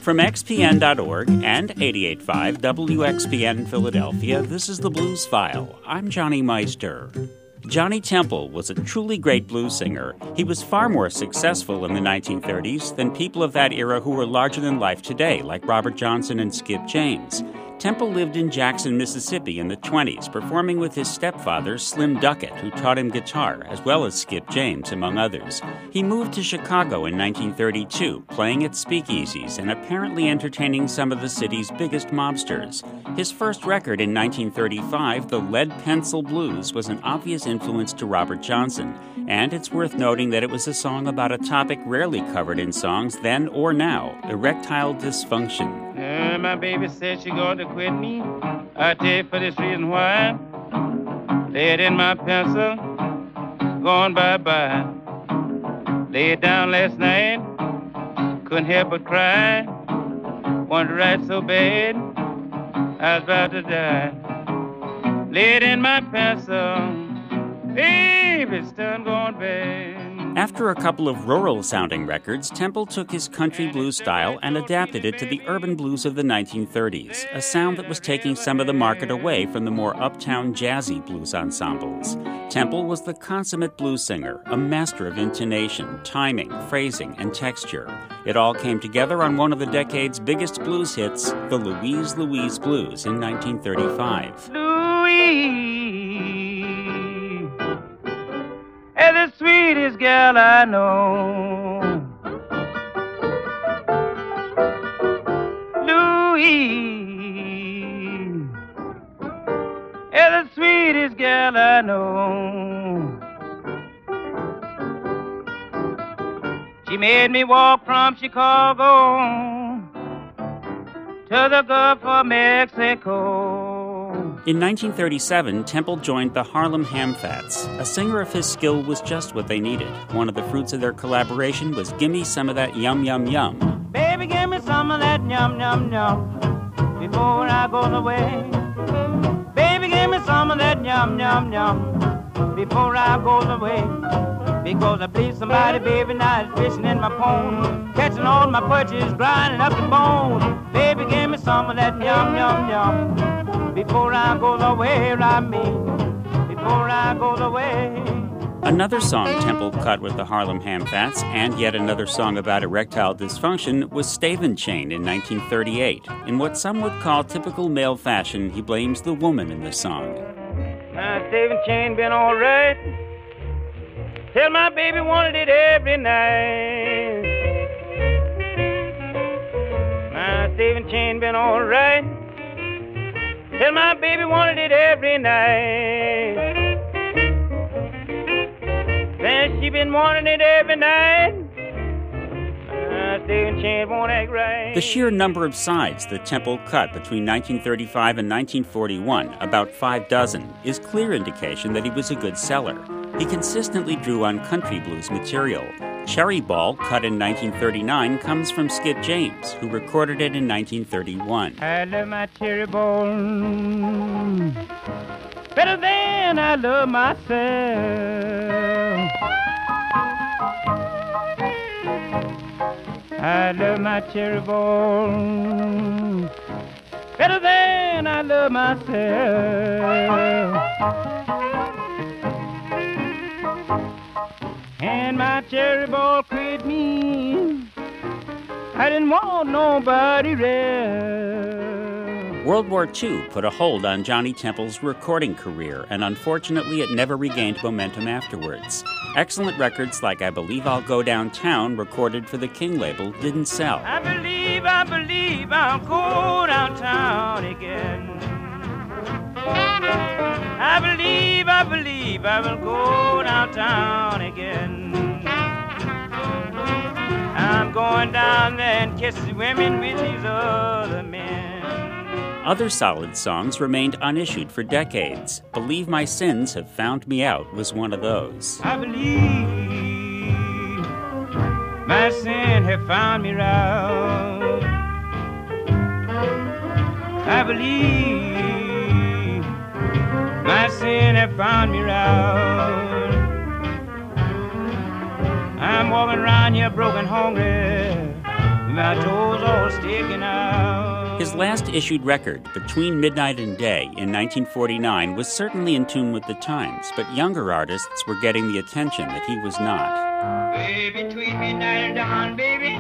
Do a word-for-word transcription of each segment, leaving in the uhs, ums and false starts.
From X P N dot org and eighty-eight point five W X P N in Philadelphia, this is the Blues File. I'm Johnny Meister. Johnny Temple was a truly great blues singer. He was far more successful in the nineteen thirties than people of that era who were larger than life today, like Robert Johnson and Skip James. Temple lived in Jackson, Mississippi in the twenties, performing with his stepfather, Slim Duckett, who taught him guitar, as well as Skip James, among others. He moved to Chicago in nineteen thirty-two, playing at speakeasies and apparently entertaining some of the city's biggest mobsters. His first record in nineteen thirty-five, The Lead Pencil Blues, was an obvious influence to Robert Johnson, and it's worth noting that it was a song about a topic rarely covered in songs then or now, erectile dysfunction. Uh, my baby said she going to quit me. I tell you for this reason why. Lay it in my pencil, going bye-bye. Lay it down last night, couldn't help but cry. Wanted to write so bad, I was about to die. Lay it in my pencil, baby, it's done gone bad. After a couple of rural-sounding records, Temple took his country blues style and adapted it to the urban blues of the nineteen thirties, a sound that was taking some of the market away from the more uptown jazzy blues ensembles. Temple was the consummate blues singer, a master of intonation, timing, phrasing, and texture. It all came together on one of the decade's biggest blues hits, the Louise Louise Blues in nineteen thirty-five. Louise, and the sweetest girl I know. Louise, and the sweetest girl I know. She made me walk from Chicago to the Gulf of Mexico. In nineteen thirty-seven, Temple joined the Harlem Hamfats. A singer of his skill was just what they needed. One of the fruits of their collaboration was Gimme Some of That Yum Yum Yum. Baby, give me some of that yum yum yum before I go away. Baby, give me some of that yum yum yum before I go away. Because I believe somebody, baby, now is fishing in my pond, catching all my perches, grinding up the bone. Baby, give me some of that yum yum yum before I go away, I mean, before I go away. Another song Temple cut with the Harlem Hamfats, and yet another song about erectile dysfunction, was Stave and Chain in nineteen thirty-eight. In what some would call typical male fashion, he blames the woman in the song. My Stave and Chain been all right. Tell my baby wanted it every night. My Stave and Chain been all right. Tell my baby wanted it every night. Then she been wanting it every night. Uh, Stave and Chain won't act right. The sheer number of sides that Temple cut between nineteen thirty-five and nineteen forty-one, about five dozen, is clear indication that he was a good seller. He consistently drew on country blues material. Cherry Ball, cut in nineteen thirty-nine, comes from Skip James, who recorded it in nineteen thirty-one. I love my cherry ball better than I love myself. I love my cherry ball better than I love myself. And my cherry ball quit me. I didn't want nobody else. World War Two put a hold on Johnny Temple's recording career, and unfortunately it never regained momentum afterwards. Excellent records like I Believe I'll Go Downtown, recorded for the King label, didn't sell. I believe, I believe I'll go downtown again. I believe, I believe I will go downtown again. I'm going down there and kiss the women with these other men. Other solid songs remained unissued for decades. Believe My Sins Have Found Me Out was one of those. I believe my sin have found me out. I believe my sin have found me out. I'm walking around here broken, hungry, my toes all sticking out. His last issued record, Between Midnight and Day, in nineteen forty-nine, was certainly in tune with the times, but younger artists were getting the attention that he was not. Hey, between midnight and dawn, baby,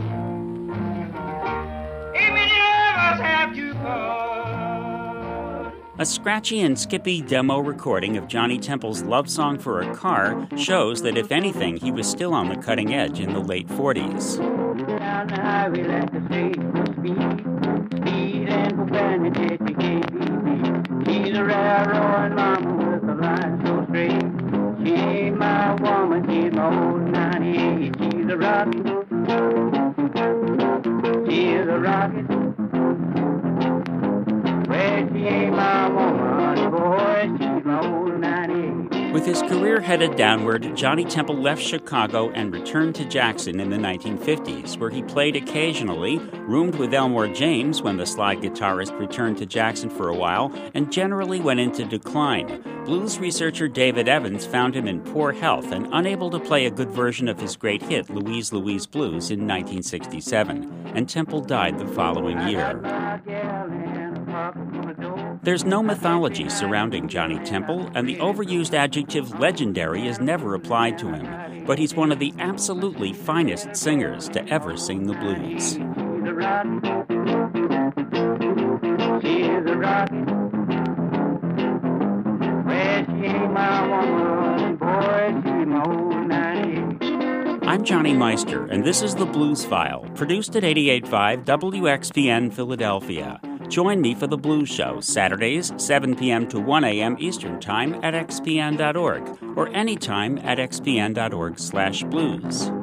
hey, many of us have to call. A scratchy and skippy demo recording of Johnny Temple's love song for a car shows that, if anything, he was still on the cutting edge in the late forties. Down the highway like the state for speed, speed and profanity that you can't be beat. She's a railroad mama with a line so straight. She ain't my woman, she's my old ninety-eight. She's a rocket, she's a rocket. Well, she ain't my woman, boy, she's my old ninety-eight. With his career headed downward, Johnny Temple left Chicago and returned to Jackson in the nineteen fifties, where he played occasionally, roomed with Elmore James when the slide guitarist returned to Jackson for a while, and generally went into decline. Blues researcher David Evans found him in poor health and unable to play a good version of his great hit, Louise, Louise Blues, in nineteen sixty-seven, and Temple died the following year. There's no mythology surrounding Johnny Temple, and the overused adjective legendary is never applied to him, but he's one of the absolutely finest singers to ever sing the blues. She's a rocket, she's a rocket. Well, she ain't my woman, boy, she's my old ninety-eight. I'm Johnny Meister, and this is The Blues File, produced at eighty-eight point five W X P N Philadelphia. Join me for The Blues Show, Saturdays, seven p.m. to one a.m. Eastern Time at x p n dot org, or anytime at x p n dot org slash blues.